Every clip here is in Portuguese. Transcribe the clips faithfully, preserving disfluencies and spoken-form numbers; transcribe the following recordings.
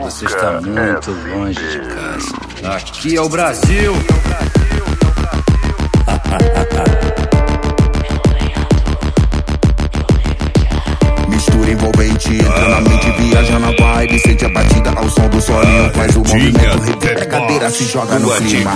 Você está muito longe de casa. Aqui é o Brasil. Mistura envolvente, entra na mente, viaja na vibe. Sente a batida ao som do solinho. Faz o movimento, repita a cadeira, se joga no clima.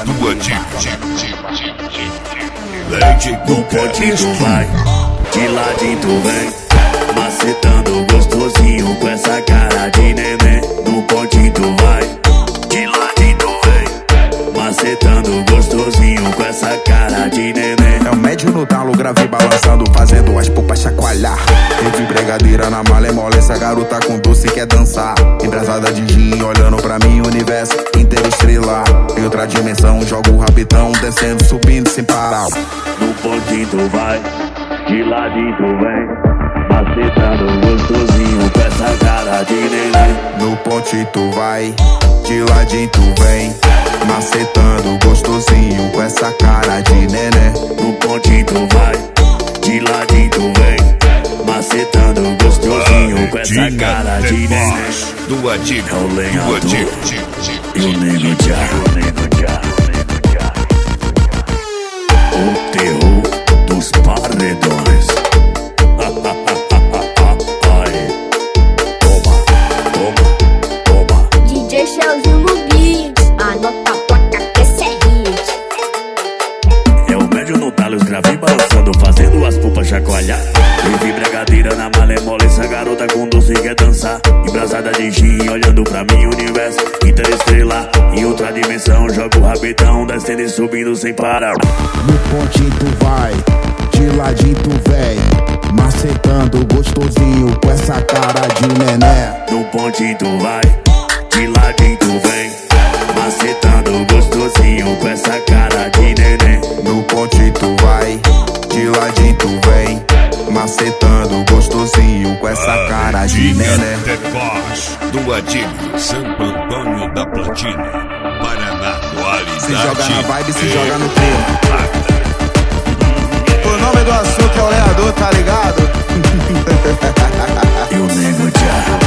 Leite no potinho tu vai, de ladinho tu vem. Macetando gostosinho com essa cara de neném. No pontinho tu vai, de ladinho tu vem. Macetando gostosinho com essa cara de neném. É o médio no talo, gravei balançando, fazendo as pupas chacoalhar. Teve bregadeira na mala, é mole, essa garota com doce quer dançar. Embrasada de gin, olhando pra mim, universo interestrelar. Em outra dimensão, jogo o rapidão, descendo, subindo sem parar. No pontinho tu vai, de ladinho tu vem. Macetando gostosinho com essa cara de neném. No ponte tu vai, de ladinho tu vem. Macetando gostosinho com essa cara de neném. No ponte tu vai, de ladinho tu vem. Macetando gostosinho com essa cara de neném. Do Adib, é o lenhador do e o nego já, o nego já, o nego já. O terror dos paredões. Gravei balançando, fazendo as pupas chacoalhar. Vivi bregadeira na malemole, essa garota com doce quer dançar. Embrasada de gin, olhando pra mim, universo interestrelar. Em outra dimensão, jogo o rabetão, descendo e subindo sem parar. No pontinho tu vai, de ladinho tu vem. Macetando gostosinho com essa cara de nené. No pontinho tu vai, de ladinho tu vem. Macetando gostosinho com essa cara de neném. No ponte tu vai, de ladinho tu vem. Macetando gostosinho com essa cara de neném. Do Adib, Santo Antônio da Platina, Paraná, qualidade. Se joga na vibe, se joga no clima. O nome do açúcar é o lenhador, tá ligado? E o nego já.